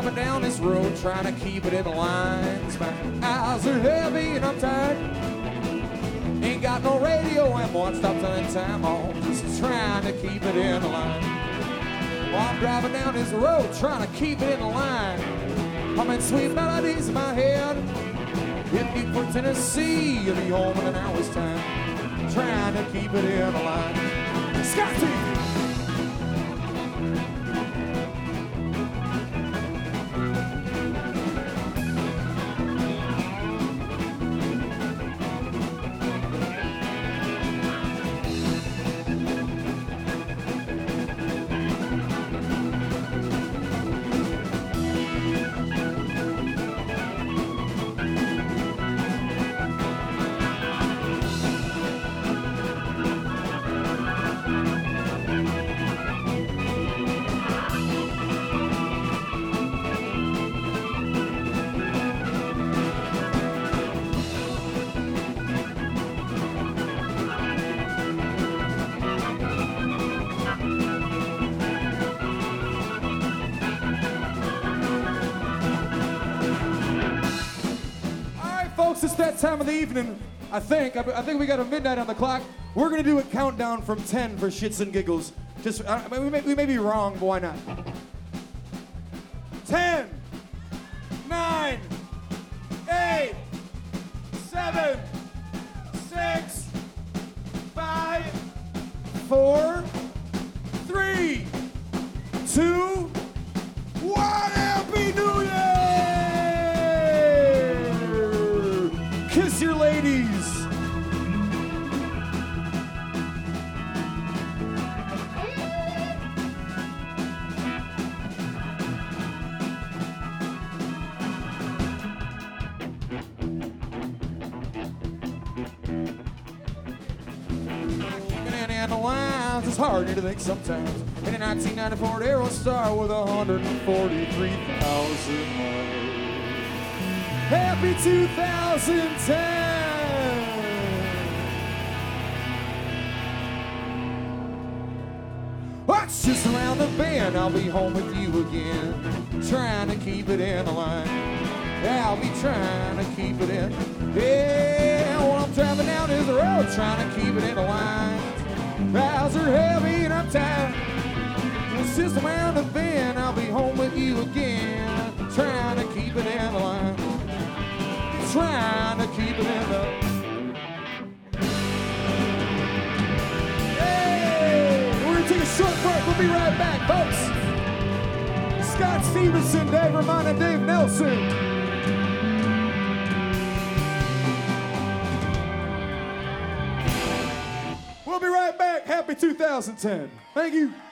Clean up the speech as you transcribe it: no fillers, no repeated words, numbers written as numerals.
driving down this road trying to keep it in the lines. My eyes are heavy and I'm tired. Ain't got no radio and one stop turning time on. Just trying to keep it in the line. While I'm driving down this road trying to keep it in the line. Humming sweet melodies in my head. In Newport, Tennessee, you'll be home in an hour's time. Trying to keep it in the line. Scotty! It's that time of the evening, I think we got a midnight on the clock. We're gonna do a countdown from 10 for shits and giggles. Just, we may be wrong, but why not? 10, 9, 8, 7, 6, 5, 4, 3, 2, 1. Happy New Year! Kiss your ladies. And the lines, it's hard to think sometimes. In a 1994 Aerostar with 143,000 miles. Happy 2010! It's just around the bend, I'll be home with you again. Trying to keep it in the line. Yeah, I'll be trying to keep it in. Yeah, while I'm driving down this road, trying to keep it in the line. Eyes are heavy and I'm tired. It's just around the bend, I'll be home with you again. Trying to keep it in the line. Trying to keep it in the. Hey, we're gonna take a short break. We'll be right back, folks. Scott Stevenson, Dave Vermont, and Dave Nelson. We'll be right back. Happy 2010. Thank you.